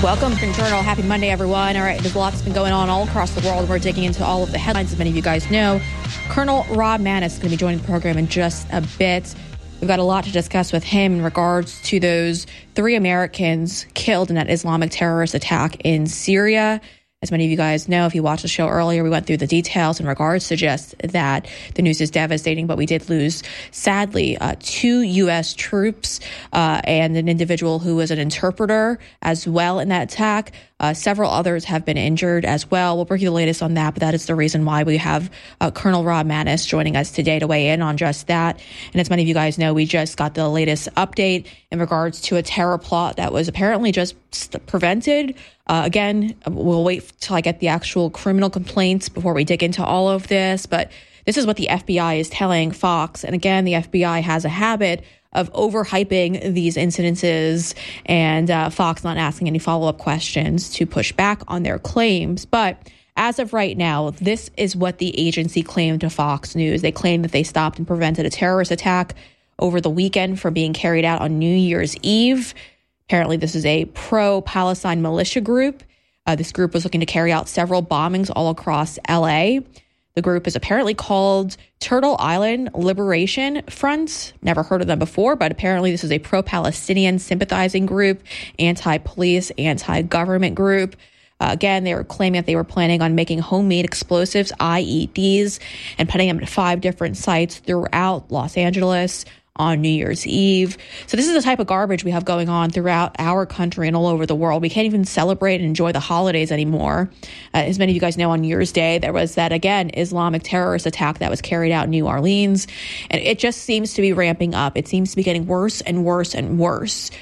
Welcome to Journal. Happy Monday, everyone. All right, there's a lot that's been going on all across the world. We're digging into all of the headlines, as many of you guys know. Colonel Rob Maness is going to be joining the program in just a bit. We've got a lot to discuss with him in regards to those 3 Americans killed in that Islamic terrorist attack in Syria. As many of you guys know, if you watched the show earlier, we went through the details in regards to just that. The news is devastating, but we did lose, sadly, 2 U.S. troops and an individual who was an interpreter as well in that attack. Several others have been injured as well. We'll bring you the latest on that, but that is the reason why we have Colonel Rob Maness joining us today to weigh in on just that. And as many of you guys know, we just got the latest update in regards to a terror plot that was apparently just prevented. Again, we'll wait till I get the actual criminal complaints before we dig into all of this, but this is what the FBI is telling Fox. And again, the FBI has a habit of overhyping these incidences and Fox not asking any follow-up questions to push back on their claims. But as of right now, this is what the agency claimed to Fox News. They claimed that they stopped and prevented a terrorist attack over the weekend from being carried out on New Year's Eve. Apparently, this is a pro-Palestine militia group. This group was looking to carry out several bombings all across L.A. The group is apparently called Turtle Island Liberation Front. Never heard of them before, but apparently this is a pro-Palestinian sympathizing group, anti-police, anti-government group. Again, they were claiming that they were planning on making homemade explosives, IEDs, and putting them at 5 different sites throughout Los Angeles on New Year's Eve. So this is the type of garbage we have going on throughout our country and all over the world. We can't even celebrate and enjoy the holidays anymore. As many of you guys know, on New Year's Day, there was that, again, Islamic terrorist attack that was carried out in New Orleans. And it just seems to be ramping up. It seems to be getting worse and worse and worse.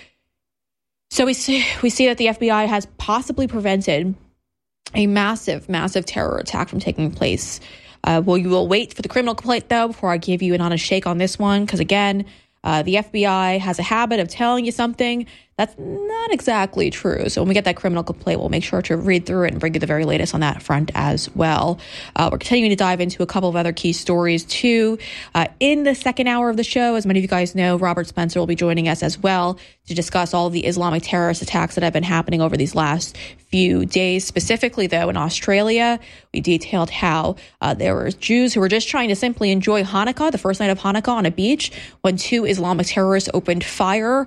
So we see that the FBI has possibly prevented a massive, massive terror attack from taking place. You will wait for the criminal complaint, though, before I give you an honest shake on this one, because, again, the FBI has a habit of telling you something that's not exactly true. So when we get that criminal complaint, we'll make sure to read through it and bring you the very latest on that front as well. We're continuing to dive into a couple of other key stories, too. In the second hour of the show, as many of you guys know, Robert Spencer will be joining us as well to discuss all of the Islamic terrorist attacks that have been happening over these last few days. Specifically, though, in Australia, we detailed how there were Jews who were just trying to simply enjoy Hanukkah, the first night of Hanukkah, on a beach, when 2 Islamic terrorists opened fire.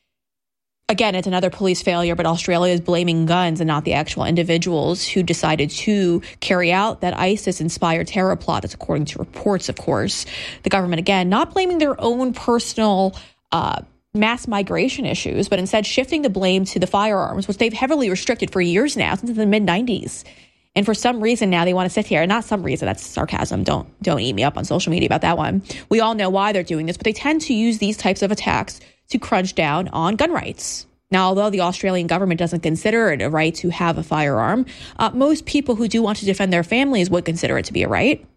Again, it's another police failure, but Australia is blaming guns and not the actual individuals who decided to carry out that ISIS-inspired terror plot. That's according to reports, of course. The government, again, not blaming their own personal mass migration issues, but instead shifting the blame to the firearms, which they've heavily restricted for years now, since the mid-90s. And for some reason now they want to sit here, and not some reason, that's sarcasm. Don't eat me up on social media about that one. We all know why they're doing this, but they tend to use these types of attacks to crunch down on gun rights. Now, although the Australian government doesn't consider it a right to have a firearm, most people who do want to defend their families would consider it to be a right.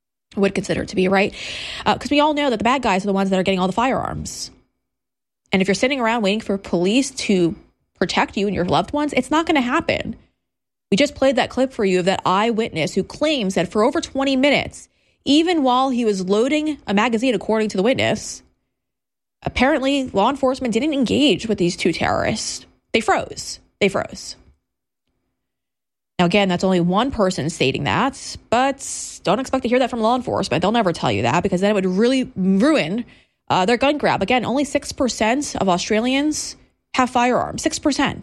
Because we all know that the bad guys are the ones that are getting all the firearms. And if you're sitting around waiting for police to protect you and your loved ones, it's not going to happen. We just played that clip for you of that eyewitness who claims that for over 20 minutes, even while he was loading a magazine, according to the witness, apparently law enforcement didn't engage with these 2 terrorists. They froze. Now, again, that's only one person stating that, but don't expect to hear that from law enforcement. They'll never tell you that, because then it would really ruin their gun grab. Again, only 6% of Australians have firearms. 6%.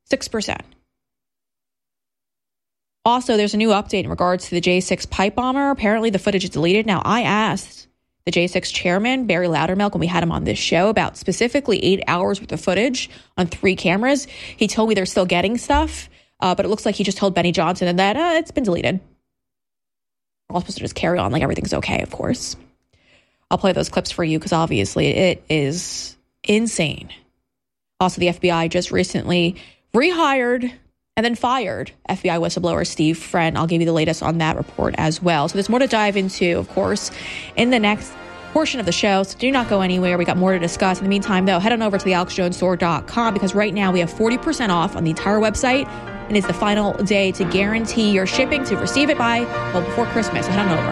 Also, there's a new update in regards to the J6 pipe bomber. Apparently, the footage is deleted. Now, I asked the J6 chairman, Barry Loudermilk, when we had him on this show about specifically 8 hours worth of footage on 3 cameras. He told me they're still getting stuff, but it looks like he just told Benny Johnson and that it's been deleted. We're all supposed to just carry on like everything's okay, of course. I'll play those clips for you because obviously it is insane. Also, the FBI just recently rehired and then fired FBI whistleblower Steve Friend. I'll give you the latest on that report as well. So there's more to dive into, of course, in the next portion of the show. So do not go anywhere. We got more to discuss. In the meantime, though, head on over to the AlexJonesStore.com because right now we have 40% off on the entire website. And it's the final day to guarantee your shipping to receive it before Christmas. So head on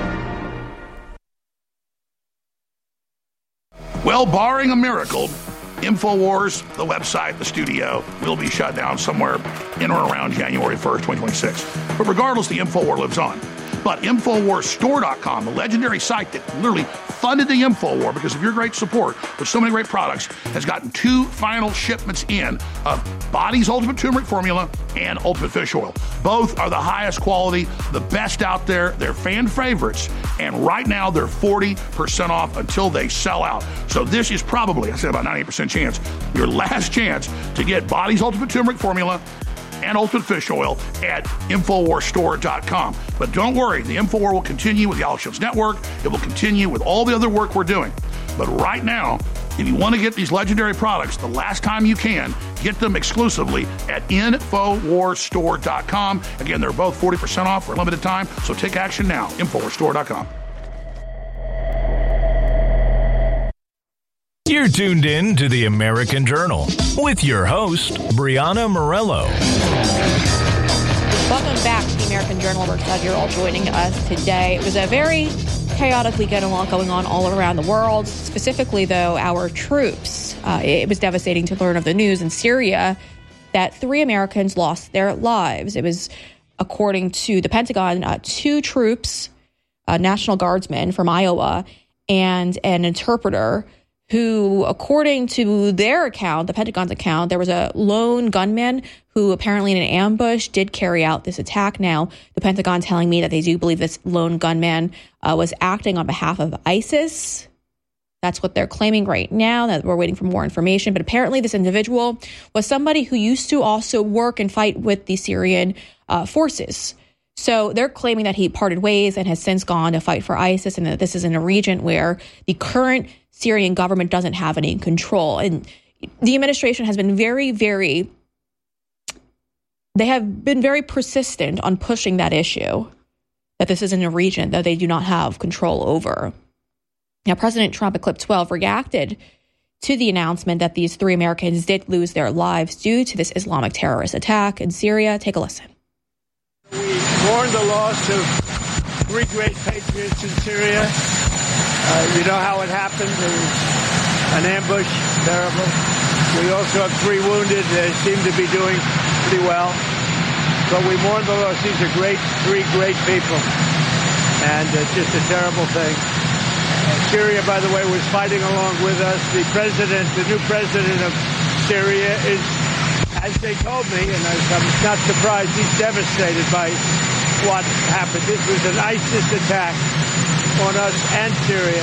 over. Well, barring a miracle, InfoWars, the website, the studio, will be shut down somewhere in or around January 1st, 2026. But regardless, the InfoWar lives on. But InfoWarsStore.com, the legendary site that literally funded the InfoWar because of your great support with so many great products, has gotten 2 final shipments in of Body's Ultimate Turmeric Formula and Ultimate Fish Oil. Both are the highest quality, the best out there. They're fan favorites. And right now, they're 40% off until they sell out. So this is probably, I said about 98% chance, your last chance to get Body's Ultimate Turmeric Formula and Ultimate Fish Oil at InfoWarsStore.com. But don't worry, the InfoWar will continue with the Alex Jones Network. It will continue with all the other work we're doing. But right now, if you want to get these legendary products, the last time you can, get them exclusively at InfoWarsStore.com. Again, they're both 40% off for a limited time, so take action now. InfoWarsStore.com. You're tuned in to the American Journal with your host, Brianna Morello. Welcome back to the American Journal. We're glad you're all joining us today. It was a very chaotic weekend, a lot going on all around the world. Specifically, though, our troops. It was devastating to learn of the news in Syria that 3 Americans lost their lives. It was, according to the Pentagon, 2 troops, National Guardsmen from Iowa, and an interpreter who, according to their account, the Pentagon's account, there was a lone gunman who apparently in an ambush did carry out this attack. Now, the Pentagon telling me that they do believe this lone gunman was acting on behalf of ISIS. That's what they're claiming right now, that we're waiting for more information. But apparently this individual was somebody who used to also work and fight with the Syrian forces. So they're claiming that he parted ways and has since gone to fight for ISIS, and that this is in a region where the current Syrian government doesn't have any control. And the administration has been very persistent on pushing that issue, that this is in a region that they do not have control over. Now, President Trump at Clip 12 reacted to the announcement that these 3 Americans did lose their lives due to this Islamic terrorist attack in Syria. Take a listen. We mourn the loss of 3 great patriots in Syria. You know how it happened. It was an ambush, terrible. We also have 3 wounded. They seem to be doing pretty well. But we mourn the loss. These are 3 great people. And it's just a terrible thing. Syria, by the way, was fighting along with us. The new president of Syria is, as they told me, and I'm not surprised, he's devastated by what happened. This was an ISIS attack on us and Syria.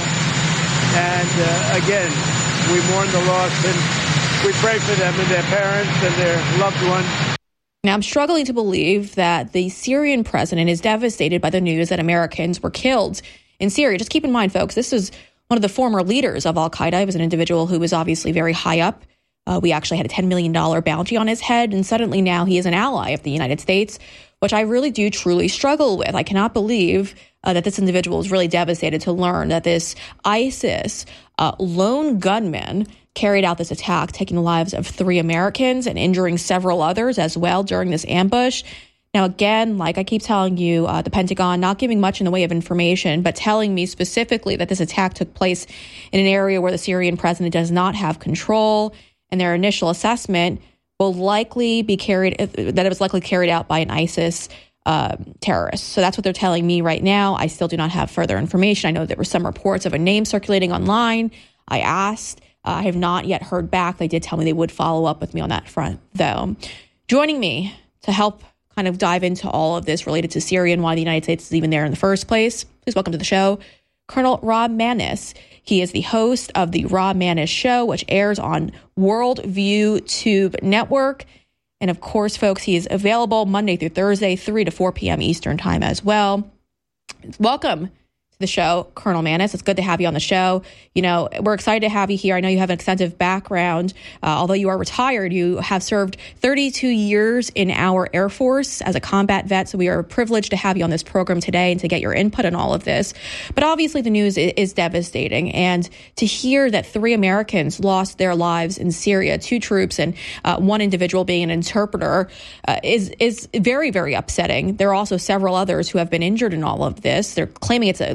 And again, we mourn the loss and we pray for them and their parents and their loved ones. Now, I'm struggling to believe that the Syrian president is devastated by the news that Americans were killed in Syria. Just keep in mind, folks, this is one of the former leaders of al-Qaeda. He was an individual who was obviously very high up. We actually had a $10 million bounty on his head, and suddenly now he is an ally of the United States, which I really do truly struggle with. I cannot believe that this individual is really devastated to learn that this ISIS lone gunman carried out this attack, taking the lives of 3 Americans and injuring several others as well during this ambush. Now, again, like I keep telling you, the Pentagon not giving much in the way of information, but telling me specifically that this attack took place in an area where the Syrian president does not have control, and their initial assessment will likely be that it was likely carried out by an ISIS terrorist. So that's what they're telling me right now. I still do not have further information. I know there were some reports of a name circulating online. I asked. I have not yet heard back. They did tell me they would follow up with me on that front, though. Joining me to help kind of dive into all of this related to Syria and why the United States is even there in the first place, please welcome to the show, Colonel Rob Maness. He is the host of the Rob Maness Show, which airs on Worldview Tube Network. And of course, folks, he is available Monday through Thursday, 3 to 4 p.m. Eastern time as well. Welcome to the show, Colonel Maness. It's good to have you on the show. You know, we're excited to have you here. I know you have an extensive background. Although you are retired, you have served 32 years in our Air Force as a combat vet. So we are privileged to have you on this program today and to get your input on all of this. But obviously the news is devastating. And to hear that 3 Americans lost their lives in Syria, 2 troops and 1 individual being an interpreter, is very, very upsetting. There are also several others who have been injured in all of this. They're claiming it's a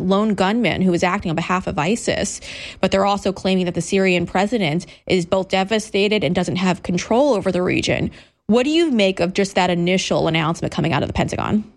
lone gunman who was acting on behalf of ISIS. But they're also claiming that the Syrian president is both devastated and doesn't have control over the region. What do you make of just that initial announcement coming out of the Pentagon?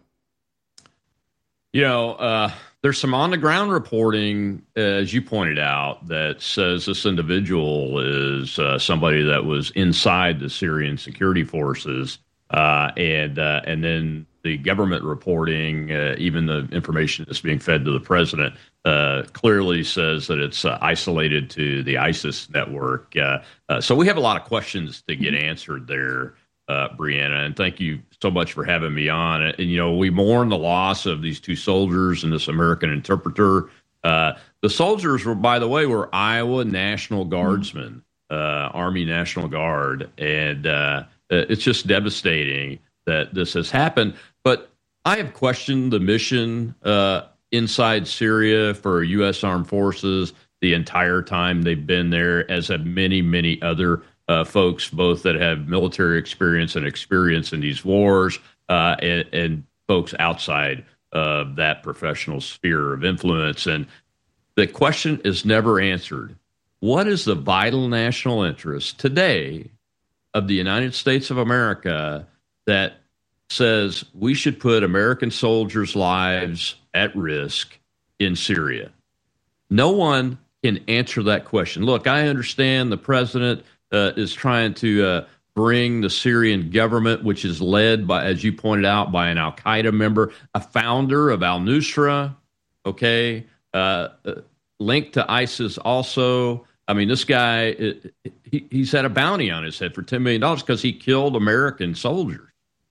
There's some on-the-ground reporting, as you pointed out, that says this individual is somebody that was inside the Syrian security forces, and then the government reporting, even the information that's being fed to the president, clearly says that it's isolated to the ISIS network. So we have a lot of questions to get answered there, Brianna, and thank you so much for having me on. And, we mourn the loss of these two soldiers and this American interpreter. The soldiers were, by the way, were Iowa National Guardsmen, Army National Guard. And it's just devastating that this has happened. But I have questioned the mission inside Syria for U.S. Armed Forces the entire time they've been there, as have many, many other folks, both that have military experience and experience in these wars, and folks outside of that professional sphere of influence. And the question is never answered. What is the vital national interest today of the United States of America that says we should put American soldiers' lives at risk in Syria? No one can answer that question. Look, I understand the president is trying to bring the Syrian government, which is led by, as you pointed out, by an al-Qaeda member, a founder of al-Nusra, linked to ISIS also. I mean, this guy, he's had a bounty on his head for $10 million because he killed American soldiers.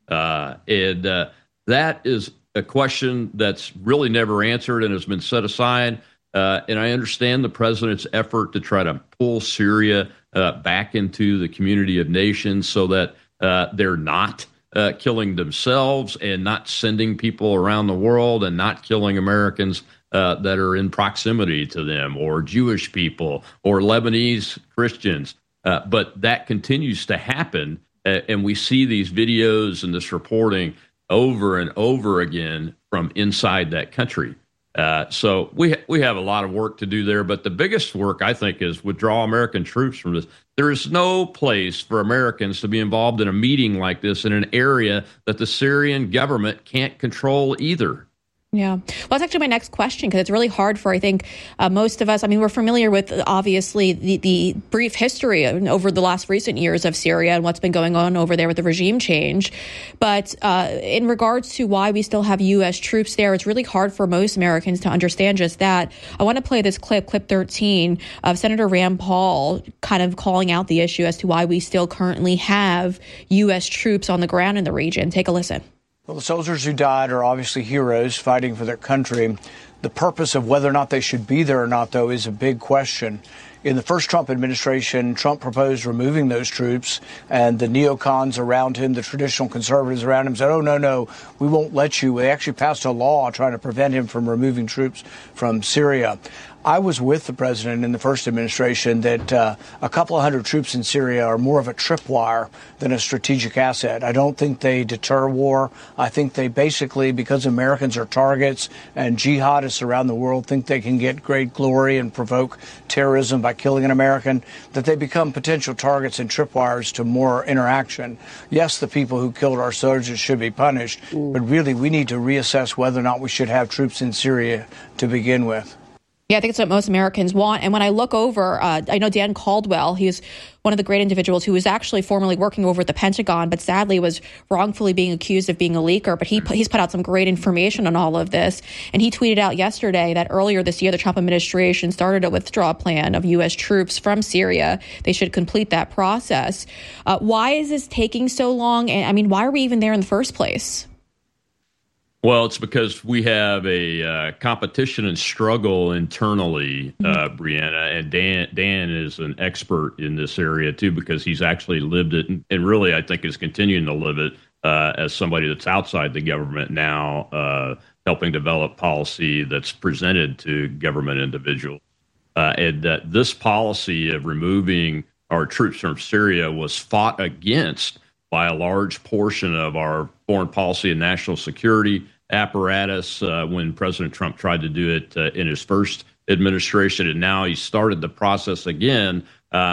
And that is a question that's really never answered and has been set aside. And I understand the president's effort to try to pull Syria back into the community of nations so that they're not killing themselves and not sending people around the world and not killing Americans that are in proximity to them, or Jewish people or Lebanese Christians. But that continues to happen. And we see these videos and this reporting over and over again from inside that country. So we have a lot of work to do there. But the biggest work, I think, is withdraw American troops from this. There is no place for Americans to be involved in a meeting like this in an area that the Syrian government can't control either. Yeah. Well, that's actually my next question, because it's really hard for, I think, most of us. I mean, we're familiar with, obviously, the brief history over the last recent years of Syria and what's been going on over there with the regime change. But in regards to why we still have U.S. troops there, it's really hard for most Americans to understand just that. I want to play this clip 13, of Senator Rand Paul kind of calling out the issue as to why we still currently have U.S. troops on the ground in the region. Take a listen. Well, the soldiers who died are obviously heroes fighting for their country. The purpose of whether or not they should be there or not, though, is a big question. In the first Trump administration, Trump proposed removing those troops, and the neocons around him, the traditional conservatives around him, said, oh, no, we won't let you. They actually passed a law trying to prevent him from removing troops from Syria. I was with the president in the first administration that a couple of hundred troops in Syria are more of a tripwire than a strategic asset. I don't think they deter war. I think they basically, because Americans are targets and jihadists around the world think they can get great glory and provoke terrorism by killing an American, that they become potential targets and tripwires to more interaction. Yes, the people who killed our soldiers should be punished, but really we need to reassess whether or not we should have troops in Syria to begin with. Yeah, I think it's what most Americans want. And when I look over, I know Dan Caldwell, he's one of the great individuals who was actually formerly working over at the Pentagon, but sadly was wrongfully being accused of being a leaker. But he's put out some great information on all of this. And he tweeted out yesterday that earlier this year, the Trump administration started a withdrawal plan of U.S. troops from Syria. They should complete that process. Why is this taking so long? And I mean, why are we even there in the first place? Well, it's because we have a competition and struggle internally, Brianna, and Dan is an expert in this area, too, because he's actually lived it and really, I think, is continuing to live it as somebody that's outside the government now, helping develop policy that's presented to government individuals. And this policy of removing our troops from Syria was fought against by a large portion of our foreign policy and national security apparatus when President Trump tried to do it in his first administration, and now he started the process again.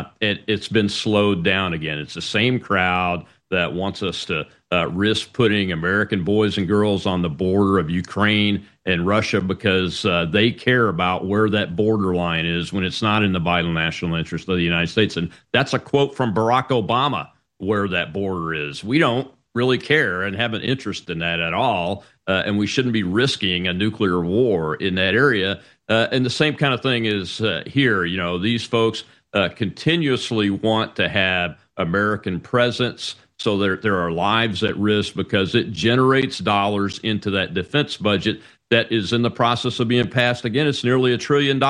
It's been slowed down again. It's the same crowd that wants us to risk putting American boys and girls on the border of Ukraine and Russia because they care about where that borderline is when it's not in the vital national interest of the United States. And that's a quote from Barack Obama, where that border is. We don't really care and have an interest in that at all, and we shouldn't be risking a nuclear war in that area. And the same kind of thing is here. You know, these folks continuously want to have American presence, so there are lives at risk because it generates dollars into that defense budget that is in the process of being passed. Again, it's nearly $1 trillion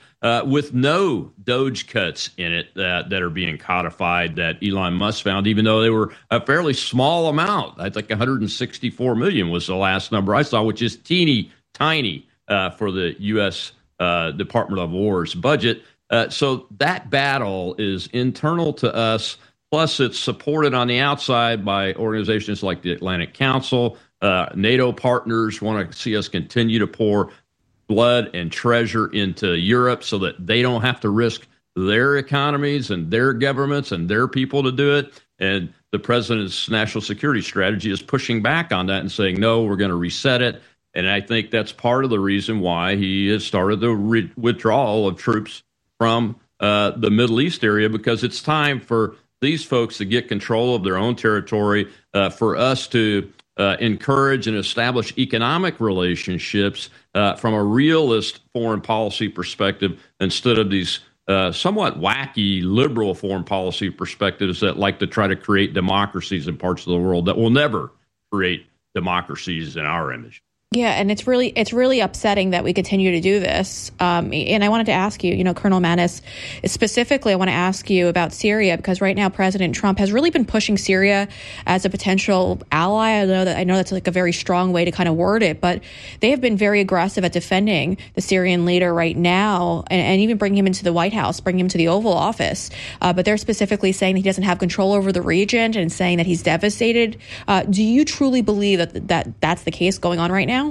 with no DOGE cuts in it that are being codified that Elon Musk found, even though they were a fairly small amount. I think 164 million was the last number I saw, which is teeny tiny for the U.S. Department of War's budget. So that battle is internal to us. Plus, it's supported on the outside by organizations like the Atlantic Council. NATO partners want to see us continue to pour blood and treasure into Europe so that they don't have to risk their economies and their governments and their people to do it. And the president's national security strategy is pushing back on that and saying, no, we're going to reset it. And I think that's part of the reason why he has started the withdrawal of troops from the Middle East area, because it's time for these folks to get control of their own territory, for us to encourage and establish economic relationships from a realist foreign policy perspective instead of these somewhat wacky liberal foreign policy perspectives that like to try to create democracies in parts of the world that will never create democracies in our image. Yeah, and it's really upsetting that we continue to do this. And I wanted to ask you, Colonel Maness, specifically, I want to ask you about Syria, because right now President Trump has really been pushing Syria as a potential ally. I know that's like a very strong way to kind of word it, but they have been very aggressive at defending the Syrian leader right now, and even bringing him into the White House, bringing him to the Oval Office. But they're specifically saying that he doesn't have control over the region and saying that he's devastated. Do you truly believe that that's the case going on right now?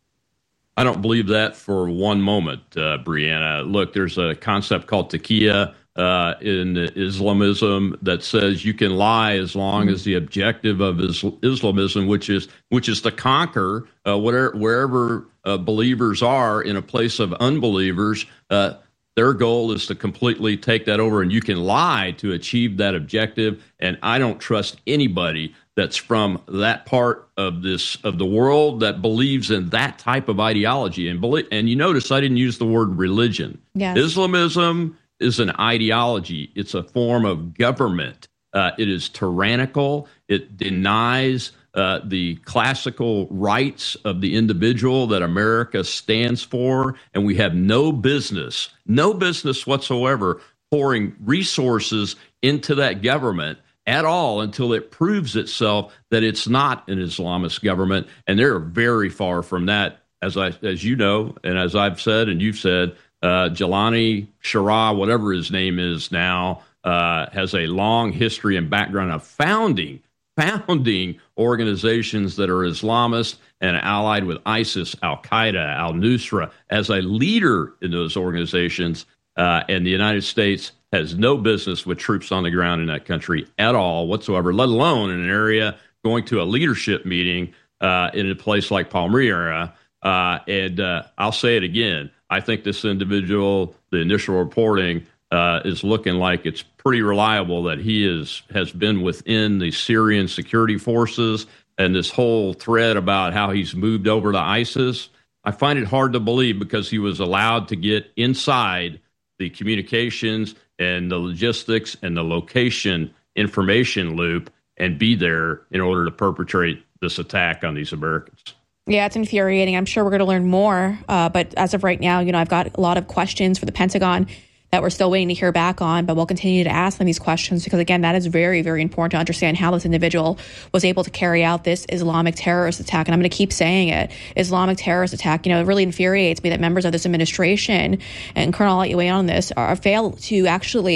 I don't believe that for one moment, Brianna. Look, there's a concept called taqiyya in Islamism that says you can lie as long as the objective of Islamism, which is to conquer wherever believers are in a place of unbelievers. Their goal is to completely take that over, and you can lie to achieve that objective. And I don't trust anybody that's from that part of the world that believes in that type of ideology. And you notice I didn't use the word religion. Yes. Islamism is an ideology. It's a form of government. It is tyrannical. It denies the classical rights of the individual that America stands for. And we have no business whatsoever pouring resources into that government at all until it proves itself that it's not an Islamist government. And they're very far from that, as you know, and as I've said and you've said. Jelani Shara, whatever his name is now, has a long history and background of founding organizations that are Islamist and allied with ISIS, Al-Qaeda, Al-Nusra, as a leader in those organizations. And the United States has no business with troops on the ground in that country at all whatsoever, let alone in an area going to a leadership meeting in a place like Palmyra. And I'll say it again. I think this individual, the initial reporting, is looking like it's pretty reliable that he has been within the Syrian security forces, and this whole thread about how he's moved over to ISIS, I find it hard to believe because he was allowed to get inside the communications and the logistics and the location information loop and be there in order to perpetrate this attack on these Americans. Yeah, it's infuriating. I'm sure we're going to learn more. But as of right now, I've got a lot of questions for the Pentagon that we're still waiting to hear back on, but we'll continue to ask them these questions because, again, that is very, very important to understand how this individual was able to carry out this Islamic terrorist attack. And I'm going to keep saying it, Islamic terrorist attack. It really infuriates me that members of this administration, and Colonel, I'll let you weigh on this, fail to actually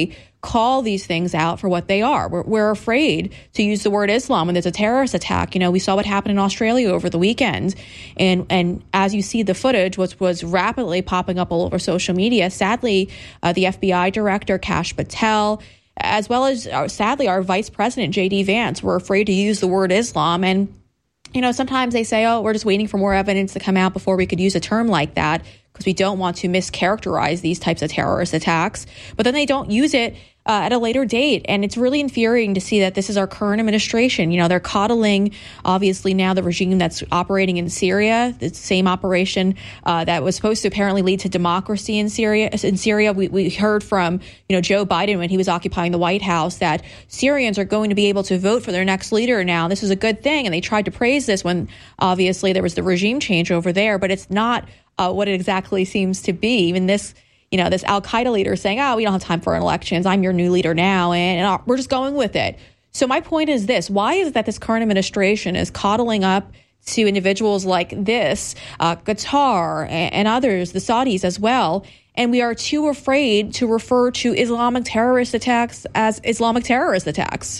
call these things out for what they are. We're afraid to use the word Islam when there's a terrorist attack. We saw what happened in Australia over the weekend. And as you see the footage, which was rapidly popping up all over social media, sadly, the FBI director, Kash Patel, as well as, sadly, our vice president, J.D. Vance, were afraid to use the word Islam. And, sometimes they say, we're just waiting for more evidence to come out before we could use a term like that, because we don't want to mischaracterize these types of terrorist attacks. But then they don't use it at a later date. And it's really infuriating to see that this is our current administration. They're coddling, obviously, now the regime that's operating in Syria, the same operation that was supposed to apparently lead to democracy in Syria. We heard from, Joe Biden when he was occupying the White House that Syrians are going to be able to vote for their next leader now. This is a good thing. And they tried to praise this when obviously there was the regime change over there. But it's not what it exactly seems to be. Even this al-Qaeda leader saying, we don't have time for elections. I'm your new leader now. And we're just going with it. So my point is this. Why is it that this current administration is coddling up to individuals like this, Qatar and others, the Saudis as well, and we are too afraid to refer to Islamic terrorist attacks as Islamic terrorist attacks?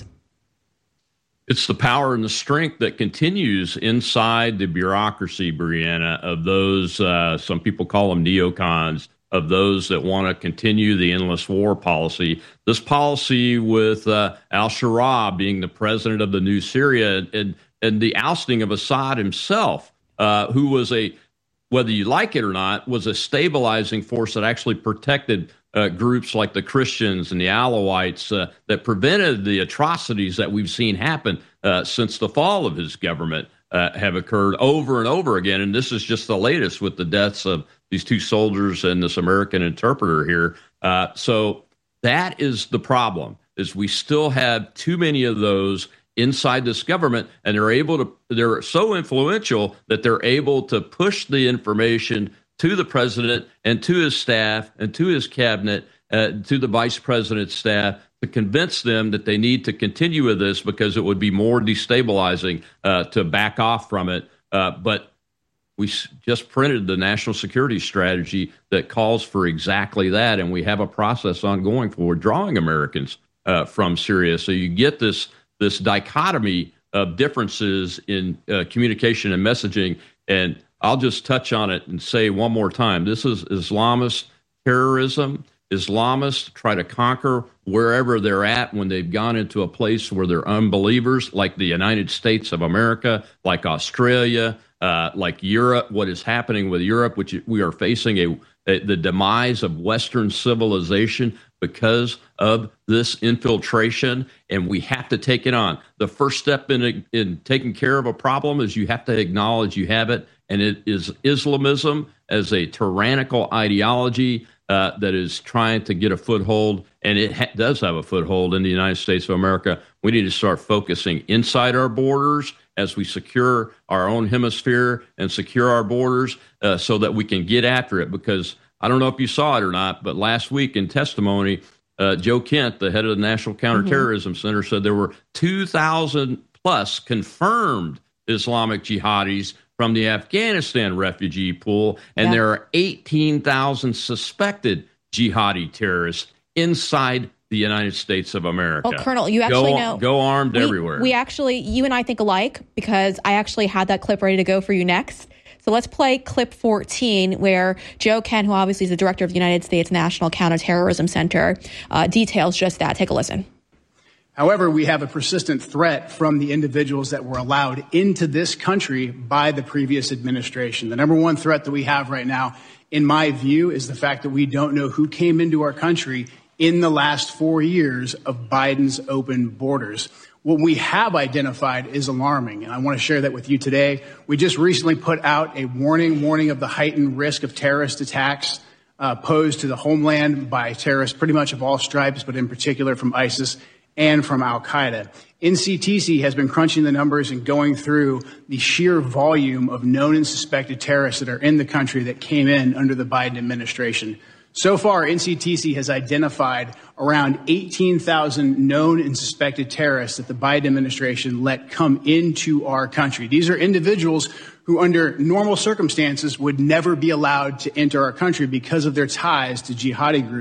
It's the power and the strength that continues inside the bureaucracy, Brianna, of those, some people call them neocons, of those that want to continue the endless war policy. This policy with al-Shura being the president of the new Syria and the ousting of Assad himself, who was whether you like it or not, was a stabilizing force that actually protected groups like the Christians and the Alawites that prevented the atrocities that we've seen happen since the fall of his government have occurred over and over again. And this is just the latest with the deaths of these two soldiers and this American interpreter here. So that is the problem, is we still have too many of those inside this government, and they're so influential that they're able to push the information to the president and to his staff and to his cabinet, to the vice president's staff, to convince them that they need to continue with this because it would be more destabilizing to back off from it. But we just printed the national security strategy that calls for exactly that, and we have a process ongoing for withdrawing Americans from Syria. So you get this dichotomy of differences in communication and messaging. And I'll just touch on it and say one more time, this is Islamist terrorism. Islamists try to conquer wherever they're at when they've gone into a place where they're unbelievers, like the United States of America, like Australia, like Europe, what is happening with Europe, which we are facing the demise of Western civilization because of this infiltration, and we have to take it on. The first step in taking care of a problem is you have to acknowledge you have it, and it is Islamism as a tyrannical ideology that is trying to get a foothold, and it does have a foothold in the United States of America. We need to start focusing inside our borders as we secure our own hemisphere and secure our borders so that we can get after it. Because I don't know if you saw it or not, but last week in testimony, Joe Kent, the head of the National Counterterrorism Center, said there were 2,000 plus confirmed Islamic jihadis from the Afghanistan refugee pool, and there are 18,000 suspected jihadi terrorists inside the United States of America. Well, Colonel, you actually know. Go armed everywhere. You and I think alike, because I actually had that clip ready to go for you next. So let's play clip 14, where Joe Kent, who obviously is the director of the United States National Counterterrorism Center, details just that. Take a listen. However, we have a persistent threat from the individuals that were allowed into this country by the previous administration. The number one threat that we have right now, in my view, is the fact that we don't know who came into our country in the last 4 years of Biden's open borders. What we have identified is alarming, and I want to share that with you today. We just recently put out a warning of the heightened risk of terrorist attacks posed to the homeland by terrorists pretty much of all stripes, but in particular from ISIS and from al-Qaeda. NCTC has been crunching the numbers and going through the sheer volume of known and suspected terrorists that are in the country that came in under the Biden administration. So far, NCTC has identified around 18,000 known and suspected terrorists that the Biden administration let come into our country. These are individuals who under normal circumstances would never be allowed to enter our country because of their ties to jihadi groups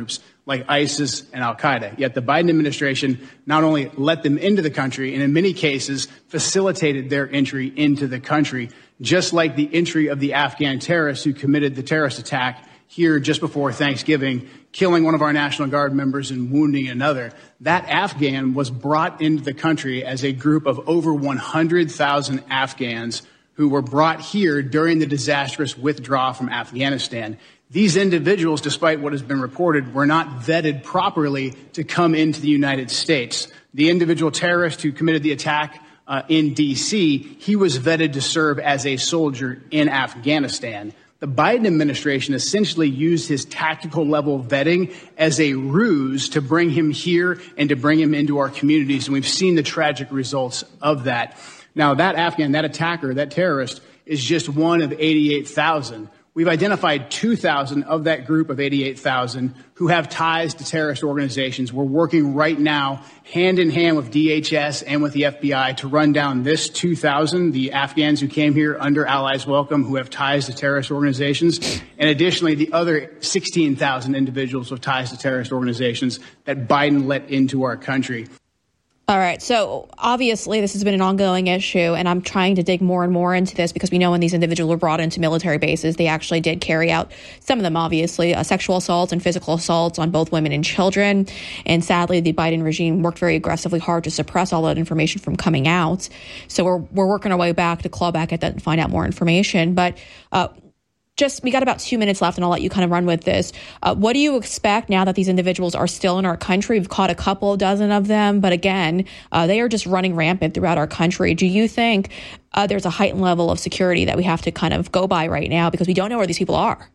like ISIS and al-Qaeda. Yet the Biden administration not only let them into the country, and in many cases facilitated their entry into the country, just like the entry of the Afghan terrorists who committed the terrorist attack here just before Thanksgiving, killing one of our National Guard members and wounding another. That Afghan was brought into the country as a group of over 100,000 Afghans who were brought here during the disastrous withdrawal from Afghanistan. These individuals, despite what has been reported, were not vetted properly to come into the United States. The individual terrorist who committed the attack in D.C., he was vetted to serve as a soldier in Afghanistan. The Biden administration essentially used his tactical level vetting as a ruse to bring him here and to bring him into our communities. And we've seen the tragic results of that. Now, that Afghan, that attacker, that terrorist is just one of 88,000. We've identified 2,000 of that group of 88,000 who have ties to terrorist organizations. We're working right now hand in hand with DHS and with the FBI to run down this 2,000, the Afghans who came here under Allies Welcome who have ties to terrorist organizations, and additionally the other 16,000 individuals with ties to terrorist organizations that Biden let into our country. All right. So obviously this has been an ongoing issue, and I'm trying to dig more and more into this because we know when these individuals were brought into military bases, they actually did carry out, some of them obviously, sexual assaults and physical assaults on both women and children. And sadly, the Biden regime worked very aggressively hard to suppress all that information from coming out. So we're working our way back to claw back at that and find out more information. But we got about 2 minutes left, and I'll let you kind of run with this. What do you expect now that these individuals are still in our country? We've caught a couple dozen of them, but again, they are just running rampant throughout our country. Do you think there's a heightened level of security that we have to kind of go by right now because we don't know where these people are?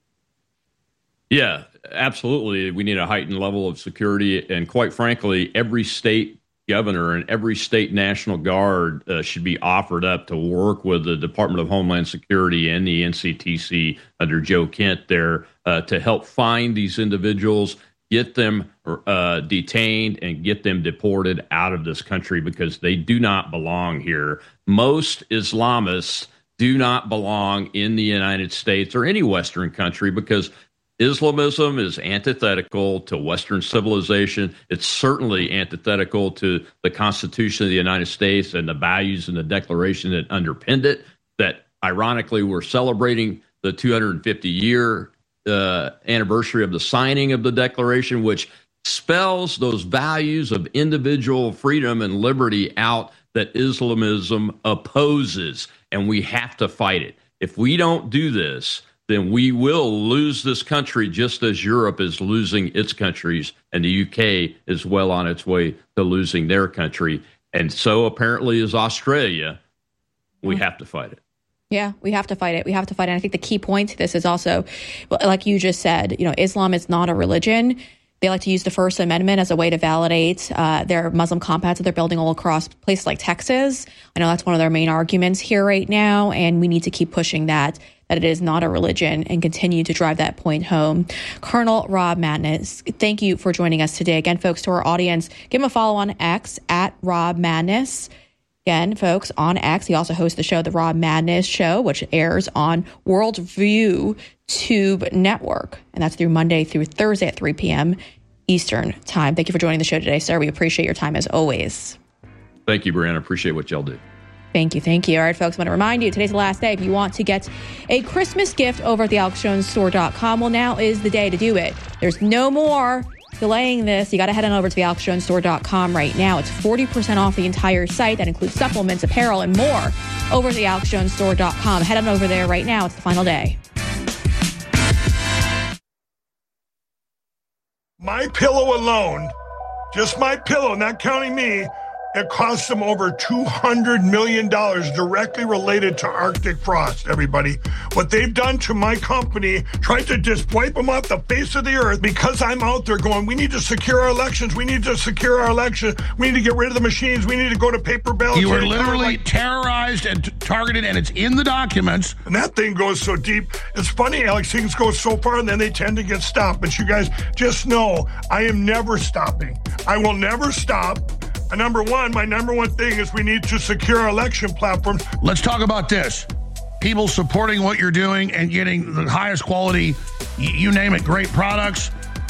Yeah, absolutely. We need a heightened level of security, and quite frankly, every state governor and every state National Guard should be offered up to work with the Department of Homeland Security and the NCTC under Joe Kent there to help find these individuals, get them detained, and get them deported out of this country because they do not belong here. Most Islamists do not belong in the United States or any Western country because Islamism is antithetical to Western civilization. It's certainly antithetical to the Constitution of the United States and the values and the Declaration that underpinned it, that ironically we're celebrating the 250-year anniversary of the signing of the Declaration, which spells those values of individual freedom and liberty out that Islamism opposes, and we have to fight it. If we don't do this, then we will lose this country just as Europe is losing its countries, and the UK is well on its way to losing their country. And so apparently is Australia. We have to fight it. Yeah, we have to fight it. We have to fight it. And I think the key point to this is also, like you just said, Islam is not a religion. They like to use the First Amendment as a way to validate their Muslim compacts that they're building all across places like Texas. I know that's one of their main arguments here right now, and we need to keep pushing that it is not a religion and continue to drive that point home. Colonel Rob Madness, thank you for joining us today. Again, folks, to our audience, give him a follow on X at Rob Madness. Again, folks, on X, he also hosts the show, The Rob Madness Show, which airs on Worldview Tube Network. And that's through Monday through Thursday at 3 p.m. Eastern Time. Thank you for joining the show today, sir. We appreciate your time as always. Thank you, Brianna. Appreciate what y'all do. Thank you. Thank you. All right, folks, I want to remind you, today's the last day. If you want to get a Christmas gift over at the AlexJonesStore.com, well, now is the day to do it. There's no more delaying this. You got to head on over to the AlexJonesStore.com right now. It's 40% off the entire site. That includes supplements, apparel, and more over at the AlexJonesStore.com. Head on over there right now. It's the final day. My pillow alone, just my pillow, not counting me, it cost them over $200 million directly related to Arctic frost, everybody. What they've done to my company, tried to just wipe them off the face of the earth because I'm out there going, we need to secure our elections. We need to secure our elections. We need to get rid of the machines. We need to go to paper ballots. You were literally terrorized and targeted, and it's in the documents. And that thing goes so deep. It's funny, Alex, things go so far and then they tend to get stopped. But you guys just know I am never stopping. I will never stop. My number one thing is we need to secure our election platforms. Let's talk about this. People supporting what you're doing and getting the highest quality, you name it, great products.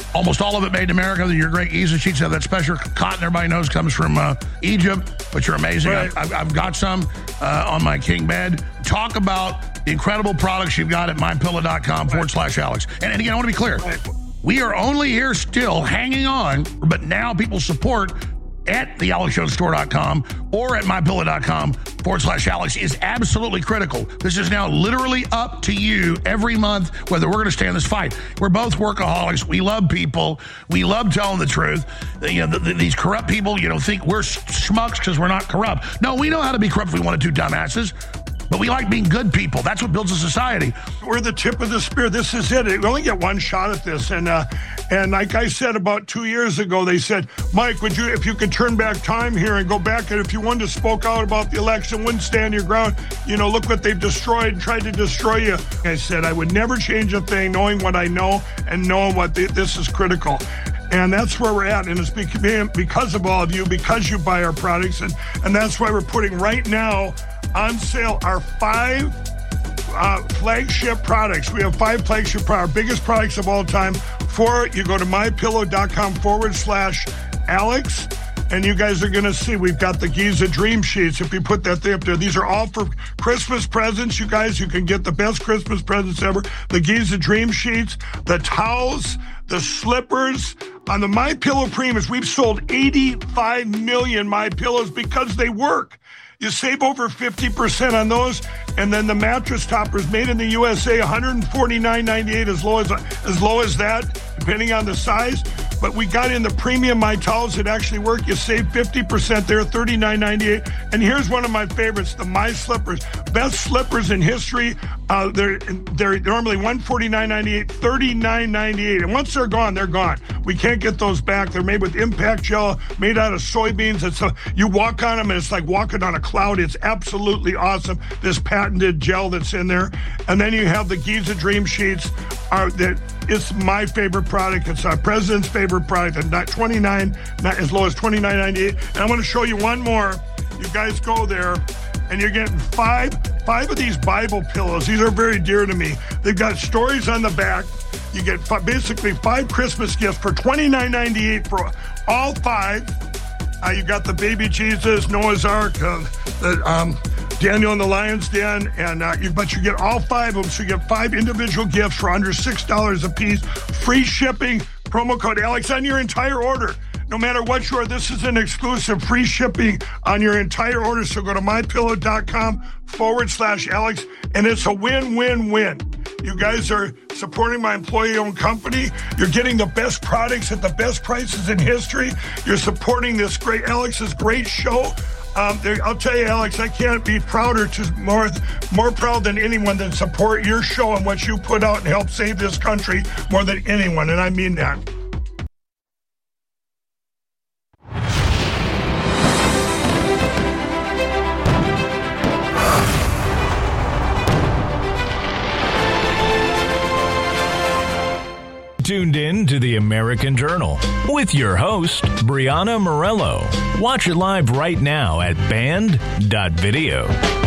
Almost all of it made in America. Your great Giza sheets have that special cotton everybody knows comes from Egypt, which are amazing. Right. I've got some on my king bed. Talk about the incredible products you've got at mypillow.com/Alex. And again, I want to be clear. We are only here still hanging on, but now people support at thealexjonesstore.com or at mypillow.com/Alex is absolutely critical. This is now literally up to you every month whether we're going to stay in this fight. We're both workaholics. We love people. We love telling the truth. These corrupt people, think we're schmucks because we're not corrupt. No, we know how to be corrupt if we want to do, dumbasses. But we like being good people. That's what builds a society. We're the tip of the spear. This is it. We only get one shot at this. And like I said about 2 years ago, they said, Mike, if you could turn back time here and go back, and if you wanted to spoke out about the election, wouldn't stand your ground, look what they've destroyed, tried to destroy you. I said, I would never change a thing, knowing what I know and knowing what this is critical. And that's where we're at. And it's because of all of you, because you buy our products. And that's why we're putting right now on sale our 5 flagship products. We have 5 flagship products, our biggest products of all time. For it, you go to mypillow.com/Alex, and you guys are going to see we've got the Giza Dream Sheets. If you put that thing up there, these are all for Christmas presents. You guys, you can get the best Christmas presents ever. The Giza Dream Sheets, the towels, the slippers. On the MyPillow Premiums, we've sold 85 million MyPillows because they work. You save over 50% on those, and then the mattress toppers made in the USA, $149.98, as low as that, depending on the size. But we got in the premium My Towels that actually work. You save 50% there, $39.98. And here's one of my favorites, the My Slippers. Best slippers in history. They're normally $149.98, $39.98. And once they're gone, they're gone. We can't get those back. They're made with impact gel, made out of soybeans. You walk on them, and it's like walking on a cloud. It's absolutely awesome, this patented gel that's in there. And then you have the Giza Dream Sheets. It's my favorite product. It's our president's favorite product, and as low as $29.98. And I want to show you one more. You guys go there, and you're getting five of these Bible pillows. These are very dear to me. They've got stories on the back. You get basically 5 Christmas gifts for $29.98 for all 5. You got the baby Jesus, Noah's Ark, Daniel in the Lion's Den, and but you get all 5 of them, so you get 5 individual gifts for under $6 a piece. Free shipping, promo code Alex on your entire order. No matter what you are, this is an exclusive free shipping on your entire order. So go to mypillow.com/Alex, and it's a win-win-win. You guys are supporting my employee-owned company. You're getting the best products at the best prices in history. You're supporting this Alex's great show. I'll tell you, Alex, I can't be more proud than anyone than support your show and what you put out and help save this country more than anyone, and I mean that. Tuned in to the American Journal with your host, Brianna Morello. Watch it live right now at band.video.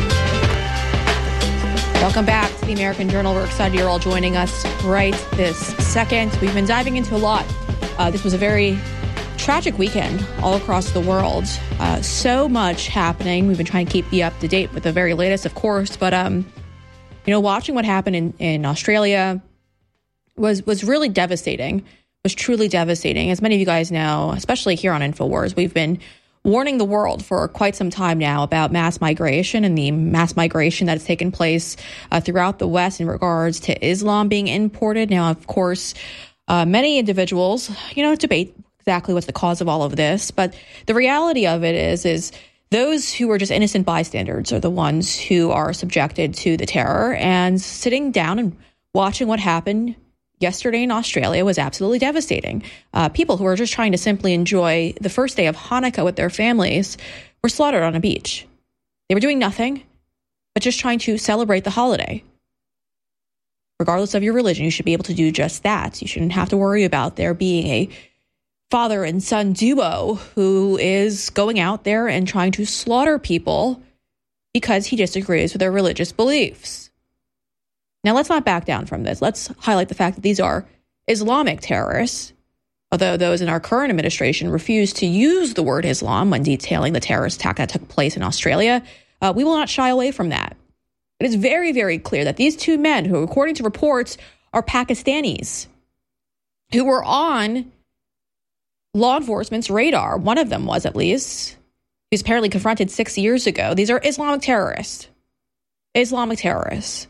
Welcome back to the American Journal. We're excited you're all joining us right this second. We've been diving into a lot. This was a very tragic weekend all across the world. So much happening. We've been trying to keep you up to date with the very latest, of course. But, watching what happened in Australia was really devastating, was truly devastating. As many of you guys know, especially here on InfoWars, we've been warning the world for quite some time now about mass migration and the mass migration that has taken place throughout the West in regards to Islam being imported. Now, of course, many individuals, debate exactly what's the cause of all of this. But the reality of it is those who are just innocent bystanders are the ones who are subjected to the terror. And sitting down and watching what happened yesterday in Australia was absolutely devastating. People who were just trying to simply enjoy the first day of Hanukkah with their families were slaughtered on a beach. They were doing nothing but just trying to celebrate the holiday. Regardless of your religion, you should be able to do just that. You shouldn't have to worry about there being a father and son duo who is going out there and trying to slaughter people because he disagrees with their religious beliefs. Now, let's not back down from this. Let's highlight the fact that these are Islamic terrorists Although those in our current administration refuse to use the word Islam when detailing the terrorist attack that took place in Australia, we will not shy away from that. It is very, very clear that these two men, who according to reports are Pakistanis, who were on law enforcement's radar, one of them was at least, he was apparently confronted 6 years ago. These are Islamic terrorists. Islamic terrorists.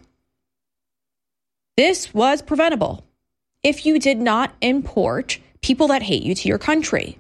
This was preventable if you did not import people that hate you to your country.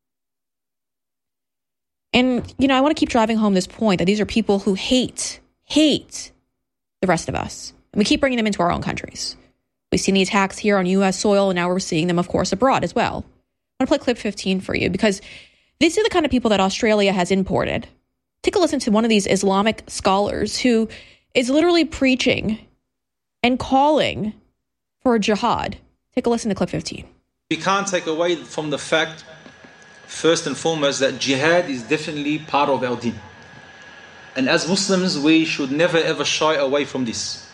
And, I want to keep driving home this point that these are people who hate the rest of us. And we keep bringing them into our own countries. We've seen the attacks here on U.S. soil, and now we're seeing them, of course, abroad as well. I want to play clip 15 for you because these are the kind of people that Australia has imported. Take a listen to one of these Islamic scholars who is literally preaching and calling for a jihad. Take a listen to clip 15. We can't take away from the fact, first and foremost, that jihad is definitely part of our deen. And as Muslims, we should never ever shy away from this.